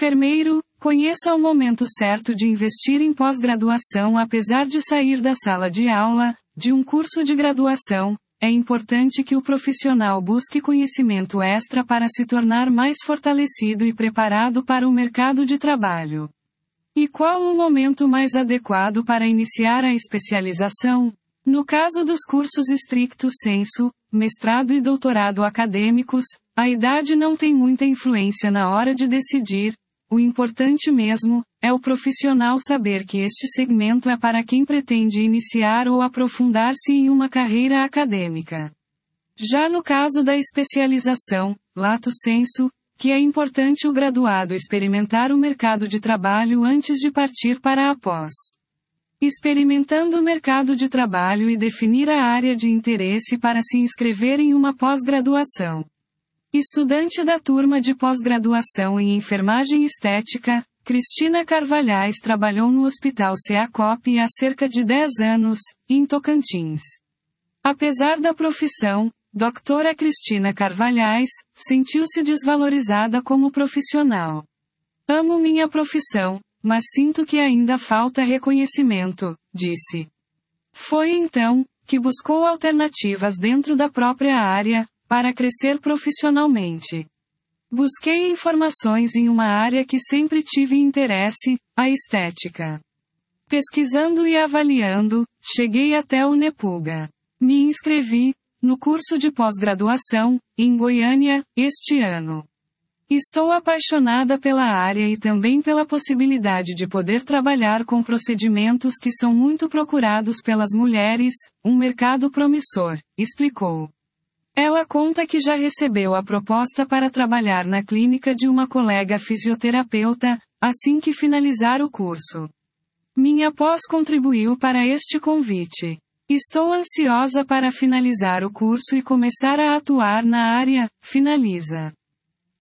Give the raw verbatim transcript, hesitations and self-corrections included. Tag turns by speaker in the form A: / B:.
A: Enfermeiro, conheça o momento certo de investir em pós-graduação. Apesar de sair da sala de aula, de um curso de graduação, é importante que o profissional busque conhecimento extra para se tornar mais fortalecido e preparado para o mercado de trabalho. E qual o momento mais adequado para iniciar a especialização? No caso dos cursos stricto sensu, mestrado e doutorado acadêmicos, a idade não tem muita influência na hora de decidir. O importante mesmo é o profissional saber que este segmento é para quem pretende iniciar ou aprofundar-se em uma carreira acadêmica. Já no caso da especialização, lato sensu, que é importante o graduado experimentar o mercado de trabalho antes de partir para a pós. Experimentando o mercado de trabalho e definir a área de interesse para se inscrever em uma pós-graduação. Estudante da turma de pós-graduação em enfermagem estética, Cristina Carvalhais trabalhou no Hospital Seacop há cerca de dez anos, em Tocantins. Apesar da profissão, doutora Cristina Carvalhais sentiu-se desvalorizada como profissional. Amo minha profissão, mas sinto que ainda falta reconhecimento, disse. Foi então que buscou alternativas dentro da própria área, para crescer profissionalmente. Busquei informações em uma área que sempre tive interesse, a estética. Pesquisando e avaliando, cheguei até o NEPUGA. Me inscrevi no curso de pós-graduação, em Goiânia, este ano. Estou apaixonada pela área e também pela possibilidade de poder trabalhar com procedimentos que são muito procurados pelas mulheres, um mercado promissor, explicou. Ela conta que já recebeu a proposta para trabalhar na clínica de uma colega fisioterapeuta, assim que finalizar o curso. Minha pós contribuiu para este convite. Estou ansiosa para finalizar o curso e começar a atuar na área, finaliza.